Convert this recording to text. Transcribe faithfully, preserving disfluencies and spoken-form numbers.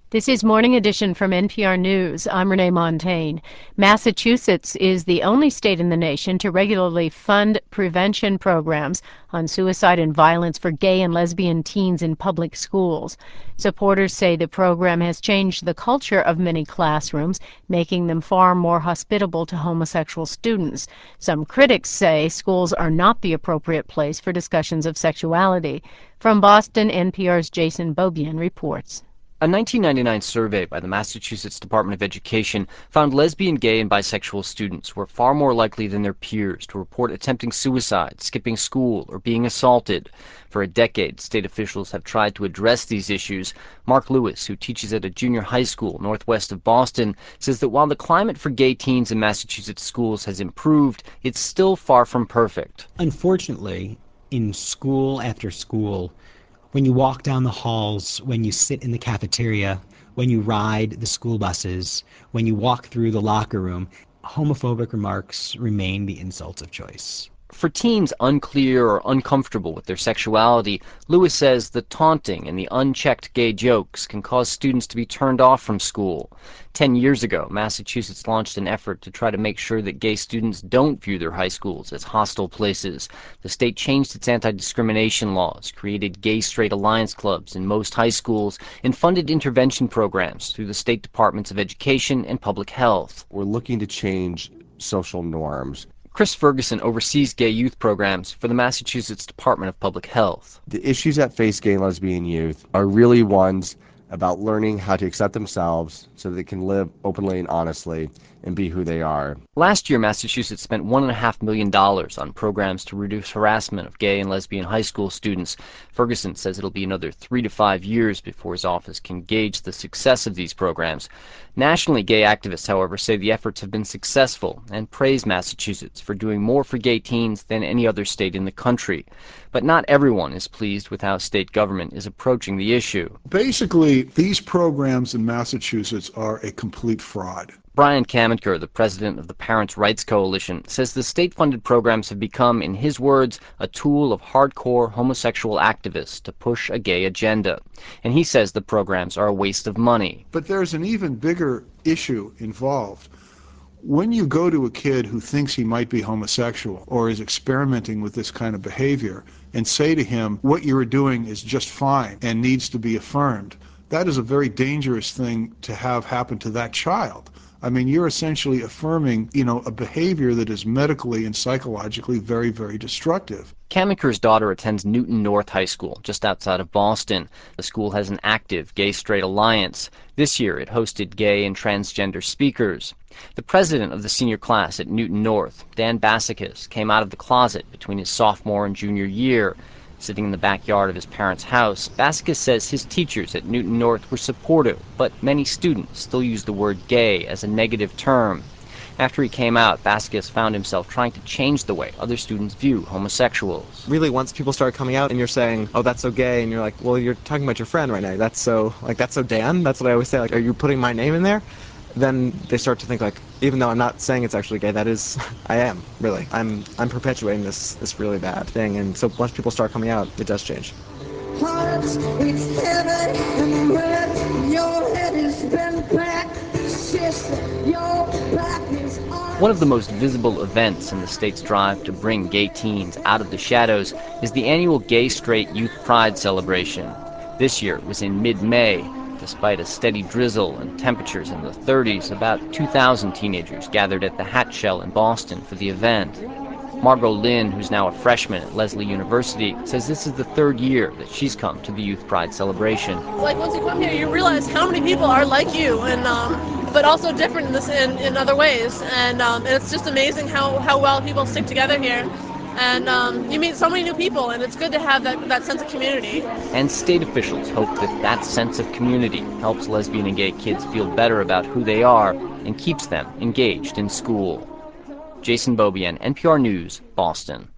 This is Morning Edition from N P R News. I'm Renee Montaigne. Massachusetts is the only state in the nation to regularly fund prevention programs on suicide and violence for gay and lesbian teens in public schools. Supporters say the program has changed the culture of many classrooms, making them far more hospitable to homosexual students. Some critics say schools are not the appropriate place for discussions of sexuality. From Boston, N P R's Jason Beaubien reports. A nineteen ninety-nine survey by the Massachusetts Department of Education found lesbian, gay, and bisexual students were far more likely than their peers to report attempting suicide, skipping school, or being assaulted. For a decade, state officials have tried to address these issues. Mark Lewis, who teaches at a junior high school northwest of Boston, says that while the climate for gay teens in Massachusetts schools has improved, it's still far from perfect. Unfortunately, in school after school, when you walk down the halls, when you sit in the cafeteria, when you ride the school buses, when you walk through the locker room, homophobic remarks remain the insults of choice. For teens unclear or uncomfortable with their sexuality, Lewis says the taunting and the unchecked gay jokes can cause students to be turned off from school. Ten years ago, Massachusetts launched an effort to try to make sure that gay students don't view their high schools as hostile places. The state changed its anti-discrimination laws, created gay-straight alliance clubs in most high schools, and funded intervention programs through the state departments of education and public health. We're looking to change social norms. Chris Ferguson oversees gay youth programs for the Massachusetts Department of Public Health. The issues that face gay and lesbian youth are really ones about learning how to accept themselves so that they can live openly and honestly and be who they are. Last year, Massachusetts spent one point five million dollars on programs to reduce harassment of gay and lesbian high school students. Ferguson says it'll be another three to five years before his office can gauge the success of these programs. Nationally, gay activists, however, say the efforts have been successful and praise Massachusetts for doing more for gay teens than any other state in the country. But not everyone is pleased with how state government is approaching the issue. Basically, these programs in Massachusetts are a complete fraud. Brian Kamenker, the president of the Parents' Rights Coalition, says the state-funded programs have become, in his words, a tool of hardcore homosexual activists to push a gay agenda. And he says the programs are a waste of money. But there's an even bigger issue involved. When you go to a kid who thinks he might be homosexual or is experimenting with this kind of behavior and say to him, what you're doing is just fine and needs to be affirmed, that is a very dangerous thing to have happen to that child. I mean, you're essentially affirming, you know, a behavior that is medically and psychologically very, very destructive. Kamenker's daughter attends Newton North High School, just outside of Boston. The school has an active gay-straight alliance. This year, it hosted gay and transgender speakers. The president of the senior class at Newton North, Dan Basicus, came out of the closet between his sophomore and junior year. Sitting in the backyard of his parents' house, Basicus says his teachers at Newton North were supportive, but many students still use the word gay as a negative term. After he came out, Basicus found himself trying to change the way other students view homosexuals. Really, once people start coming out and you're saying, oh, that's so gay, and you're like, well, you're talking about your friend right now. That's so, like, that's so Dan? That's what I always say, like, are you putting my name in there? Then they start to think, like, even though I'm not saying it's actually gay, that is, I am, really. I'm I'm perpetuating this this really bad thing, and so once people start coming out, it does change. Hearts, it's heavy and red, your head is bent back, sister, your back is on. One of the most visible events in the state's drive to bring gay teens out of the shadows is the annual Gay Straight Youth Pride celebration. This year it was in mid-May. Despite a steady drizzle and temperatures in the thirties, about two thousand teenagers gathered at the Hat Shell in Boston for the event. Margot Lynn, who's now a freshman at Lesley University, says this is the third year that she's come to the Youth Pride celebration. Like, once you come here, you realize how many people are like you, and um, but also different in, this, in, in other ways. And, um, and it's just amazing how, how well people stick together here. And um, you meet so many new people, and it's good to have that, that sense of community. And state officials hope that that sense of community helps lesbian and gay kids feel better about who they are and keeps them engaged in school. Jason Beaubien, N P R News, Boston.